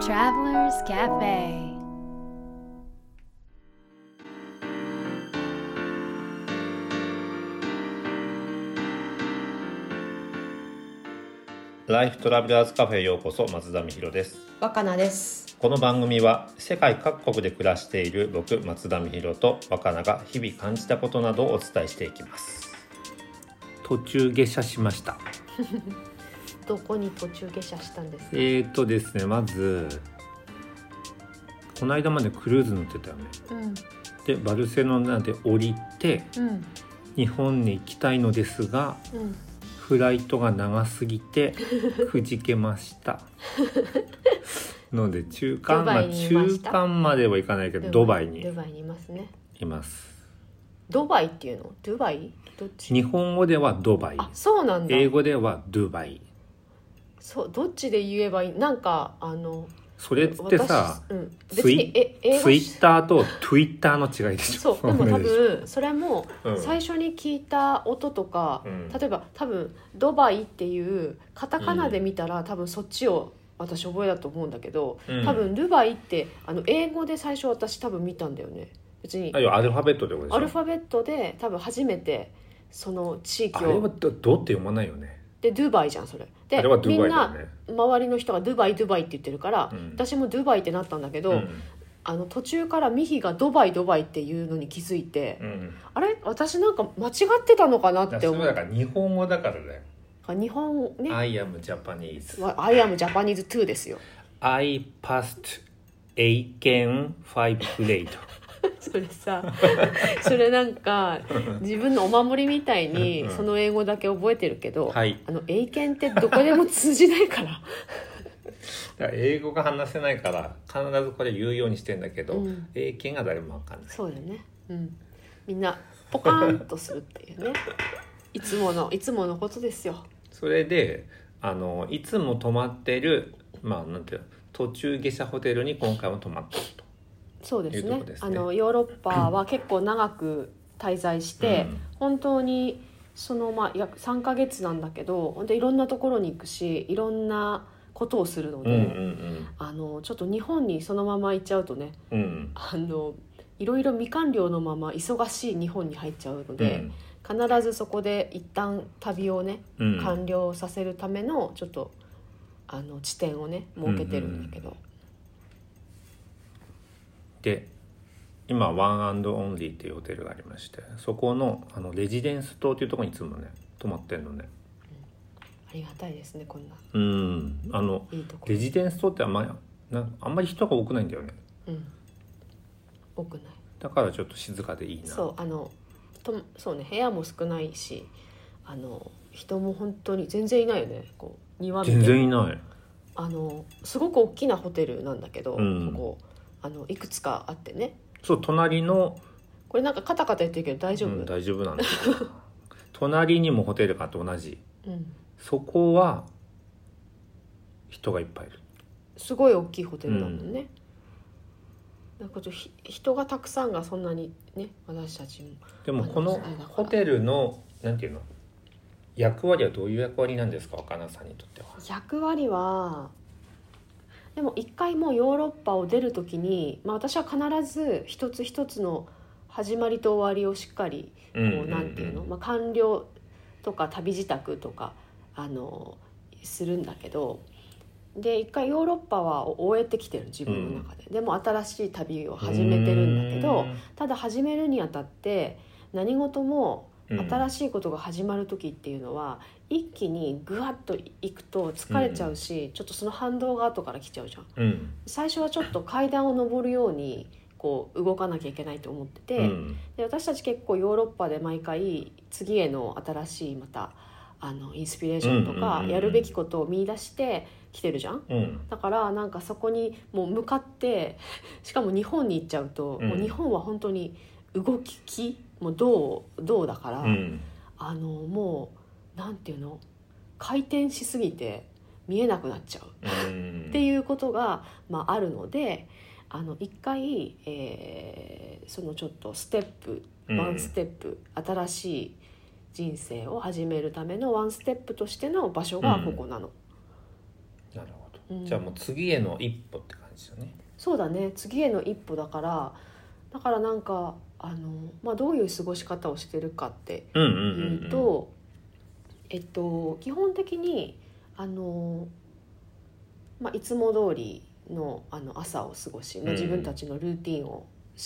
Travelers Cafe。 ライフトラベラーズカフェへようこそ。松田美弘です。 若菜です。 この番組は世界各国で暮らしている僕松田美弘と若菜が日々感じたことなどをお伝えしていきます。途中下車しました。 どこに途中下車したんですか？ ですね、まずこの間までクルーズ乗ってたよね、でバルセロナで降りて、日本に行きたいのですが、フライトが長すぎてくじけましたので中間まではいかないけどドバイにいますね。 います。 ドバイっていうの？ドバイ？どっち？ 日本語ではドバイ。 あ、そうなんだ。 英語ではドバイ。 そう、どっちで言えばいい？なんかそれってさ、 別にツイッターとトゥイッターの違いでしょ。 そう、でも多分それも最初に聞いた音とか、例えば多分ドバイっていうカタカナで見たら、多分そっちを私覚えだと思うんだけど、多分ドバイって英語で最初私多分見たんだよね。別にアルファベットでことでしょ。 アルファベットで多分初めてその地域を、 あれはどって読まないよね。 でドゥバイじゃんそれで。 あれはドゥバイだよね。 みんな周りの人がドゥバイって言ってるから、私もドゥバイってなったんだけど、途中からミヒがドバイっていうのに気づいて、あれ私なんか間違ってたのかなって思う。 それだから日本語だからだよ。 日本ね。 I am Japanese。 I am Japanese too ですよ。 I passed Aiken 5 grade それさそれなんか自分のお守りみたいにその英語だけ覚えてるけど、英検ってどこでも通じないからだから英語が話せないから必ずこれ言うようにしてんだけど、英検が誰も分かんない。 そうだよね、みんなポカーンとするっていうねいつものことですよ。それでいつも泊まってるなんていうの、途中下車ホテルに今回も泊まってると。 そうですね。ヨーロッパは結構長く滞在して、本当にその約3ヶ月なんだけど、本当いろんなところに行くし、いろんなことをするので、ちょっと日本にそのまま行っちゃうとね、いろいろ未完了のまま忙しい日本に入っちゃうので、必ずそこで一旦旅をね、完了させるためのちょっと地点をね設けてるんだけど。 で今ワンアンドオンリーっていうホテルがありまして、そこのレジデンス島っていうところにいつもね泊まってんのね、 ありがたいですねこんな。 いいとこ。レジデンス島ってあんまり人が多くないんだよね。 多くない。 だからちょっと静かでいいな。 そうね、部屋も少ないし、人も本当に全然いないよね。こう庭見て全然いない。 すごく大きなホテルなんだけど、ここいくつかあってね。 そう、隣のこれなんかカタカタ言ってるけど大丈夫？ 大丈夫なんだけど隣にもホテルがあって同じ、そこは人がいっぱいいる。 すごい大きいホテルだもんね。なんか人がたくさんがそんなにね、私たちも。 でもこのホテルのなんていうの役割はどういう役割なんですか、若菜さんにとっては。 役割はでも一回もうヨーロッパを出るときに、私は必ず一つ一つの始まりと終わりをしっかりなんていうの、完了とか旅支度とかするんだけど、で一回ヨーロッパは終えてきてる自分の中で、でも新しい旅を始めてるんだけど、ただ始めるにあたって何事も新しいことが始まる時っていうのは一気にグワッといくと疲れちゃうし、ちょっとその反動が後から来ちゃうじゃん、最初はちょっと階段を上るようにこう動かなきゃいけないと思ってて、で私たち結構ヨーロッパで毎回次への新しいまたインスピレーションとかやるべきことを見出してきてるじゃん、だからなんかそこにもう向かって、しかも日本に行っちゃうと、もう日本は本当に動きもう銅だから、もうなんていうの、回転しすぎて見えなくなっちゃうっていうことが、あるので、一回、そのちょっとステップワンステップ、新しい人生を始めるためのワンステップとしての場所がここなの、 なるほじゃあもう次への一歩って感じですよね。 そうだね、次への一歩だからなんかどういう過ごし方をしてるかっていうと、基本的にいつも通りの朝を過ごし、自分たちのルーティンをして、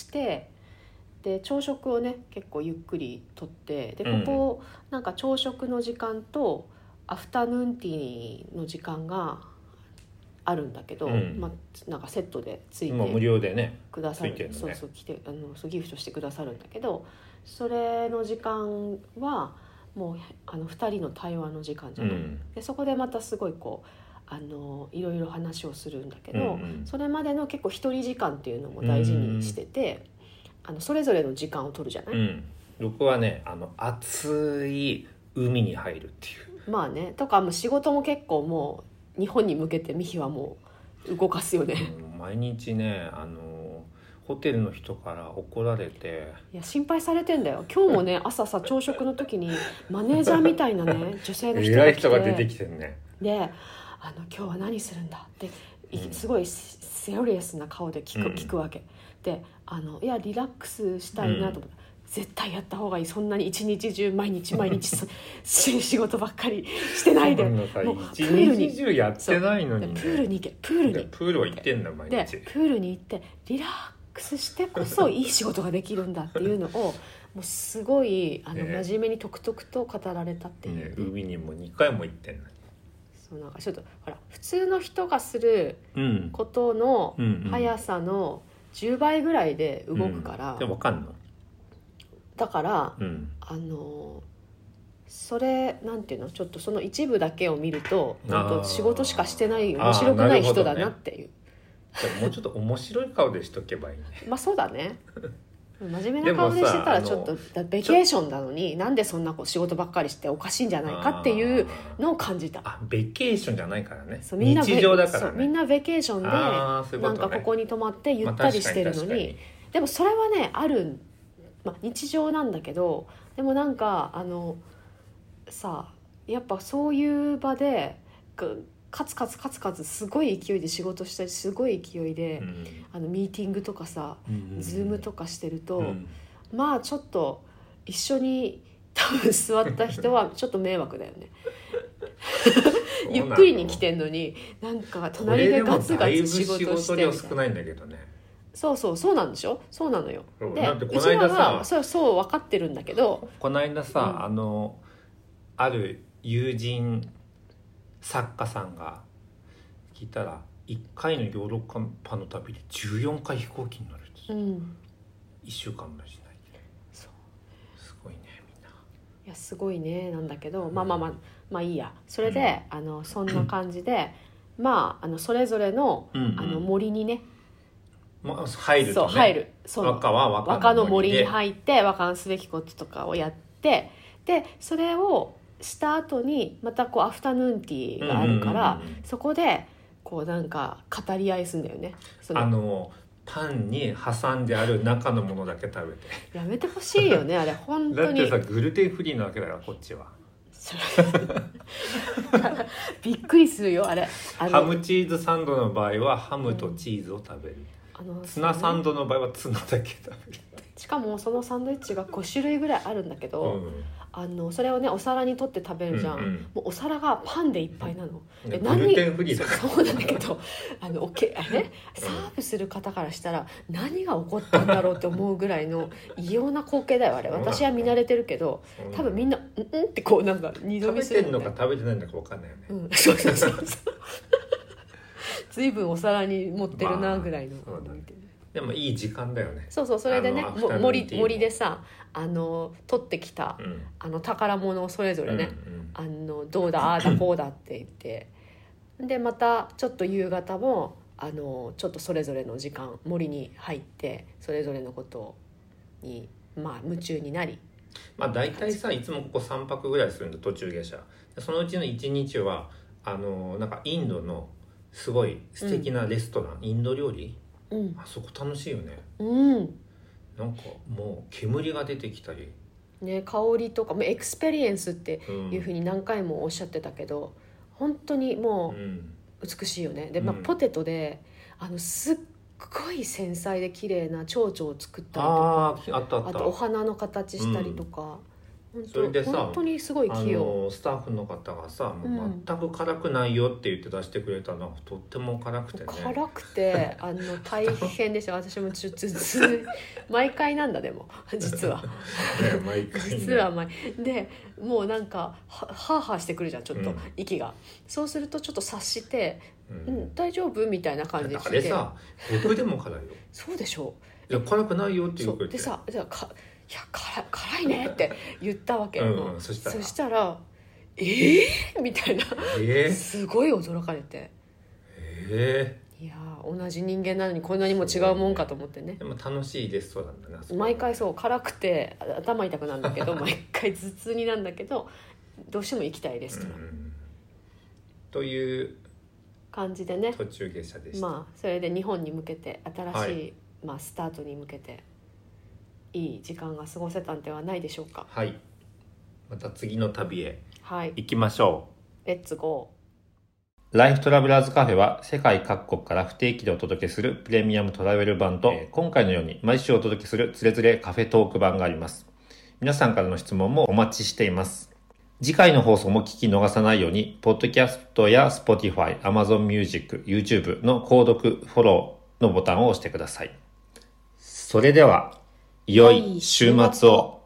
で朝食をね結構ゆっくりとって、でここなんか朝食の時間とアフタヌーンティーの時間があるんだけど、なんかセットでついて無料でねくださる、 ね、 そう来てギフトしてくださるんだけど、それの時間はもう2人の対話の時間じゃない、でそこでまたすごいこういろいろ話をするんだけど、それまでの結構一人時間っていうのも大事にしてて、それぞれの時間を取るじゃない、 僕はね暑い海に入るっていう、 まあね、とかもう仕事も結構もう日本に向けてミヒはもう動かすよね、 毎日ねホテルの人から怒られて、 いや心配されてんだよ。今日もね朝さ朝食の時にマネージャーみたいなね女性の人が来て、 偉い人が出てきてるね。 で今日は何するんだってすごいセリアスな顔で聞くわけで、いやリラックスしたいなと思って、絶対やった方がいい、そんなに一日中毎日仕事ばっかりしてないで、もう一日中やってないのに、 プールに行け、プールは行ってんだ毎日でプールに行ってリラックスしてこそいい仕事ができるんだっていうのをもうすごい真面目にとくとくと語られたっていう、 海にも2回も行ってんの。 そうなんかちょっとほら普通の人がすることの速さの10倍ぐらいで動くから、 でも分かんのだから、それなんていうの、ちょっとその一部だけを見ると本当仕事しかしてない面白くない人だなっていう、 じゃあもうちょっと面白い顔でしとけばいいねまあそうだね、真面目な顔でしてたらちょっとベケーションなのになんでそんな仕事ばっかりしておかしいんじゃないかっていうのを感じた。 ベケーションじゃないからね、 みんな日常だからね、 みんなベケーションでなんかここに泊まってゆったりしてるのに、でもそれはねある、日常なんだけど、でもなんかさやっぱそういう場でカツカツすごい勢いで仕事したりすごい勢いで、ミーティングとかさ、ズームとかしてると、まあちょっと一緒に多分座った人はちょっと迷惑だよねゆっくりに来てんのになんか隣でガツガツ仕事してみたいな。 これでもだいぶ仕事量少ないんだけどね。 そうなんでしょ、そうなのよ。でだってこの間さ、 そう分かってるんだけど、 この間さ、ある友人作家さんが聞いたら1回のヨーロッパの旅で14回飛行機に乗るんですよ、1週間もしないで。そうすごいねみんな。 いやすごいねなんだけど、まあいいや。それで、そんな感じでそれぞれの、森にね入るとね、 入る、 和歌の森に入って和歌のすべきこととかをやって、でそれをした後にまたアフタヌーンティーがあるから、そこでなんか語り合いするんだよね。 パンに挟んである中のものだけ食べてやめてほしいよねあれ本当に。 だってさグルテンフリーなわけだからこっちはびっくりするよあれ。 ハムチーズサンドの場合はハムとチーズを食べる、ツナサンドの場合はツナだけ食べる。 しかもそのサンドイッチが5種類ぐらいあるんだけど、それをねお皿に取って食べるじゃん、もうお皿がパンでいっぱいなの、 グルテンフリーだからそうなんだけどサーブする方からしたら何が起こったんだろうって思うぐらいの異様な光景だよあれ。私は見慣れてるけど多分みんなってなんか二度見する食べてんのか食べてないのか分かんないよね、 そう随分お皿に持ってるなぐらいの、 でもいい時間だよね。 そうそれでね森でさ取ってきた、宝物をそれぞれね、どうだああだこうだって言ってでまたちょっと夕方もちょっとそれぞれの時間森に入ってそれぞれのことに夢中になり、 大体さいつもここ3泊ぐらいするんだ途中下車。そのうちの1日はなんかインドのすごい素敵なレストラン、インド料理、あそこ楽しいよね。なんかもう煙が出てきたり、 ね、香りとかエクスペリエンスっていうふうに何回もおっしゃってたけど、本当にもう、 美しいよね。で、ポテトですっごい繊細で綺麗な蝶々を作ったりとか、あとお花の形したりとか、 それでさ、 本当にすごい器用。 スタッフの方がさ、もう全く辛くないよって言って出してくれたのはとっても辛くてね。 辛くて大変でした。私もちょっと毎回なんだ、でも実は毎回、ね、 実はでもうなんかハーハーしてくるじゃん、ちょっと息が、そうするとちょっと察して、大丈夫みたいな感じであれさ、僕でも辛いよそうでしょう。いや辛くないよって言うでさ、じゃあいや辛いねって言ったわけよ。そしたらみたいな、すごい驚かれて、いや同じ人間なのにこんなにも違うもんかと思ってね。 でも楽しいレストランだな。 毎回そう辛くて頭痛くなるんだけど毎回頭痛になるんだけど、どうしても行きたいレストラン、 という感じでね、 途中下車でした。 それで日本に向けて新しい、スタートに向けていい時間が過ごせたんではないでしょうか。 はい、また次の旅へ行きましょう。レッツゴー。ライフトラベラーズカフェは世界各国から不定期でお届けするプレミアムトラベル版と、今回のように毎週お届けするつれづれカフェトーク版があります。皆さんからの質問もお待ちしています。次回の放送も聞き逃さないように、ポッドキャストや Spotify、Amazon Music、YouTube の購読、フォローのボタンを押してください。それでは、良い週末を。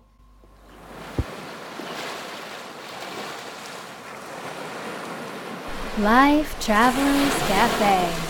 Life Travelers Cafe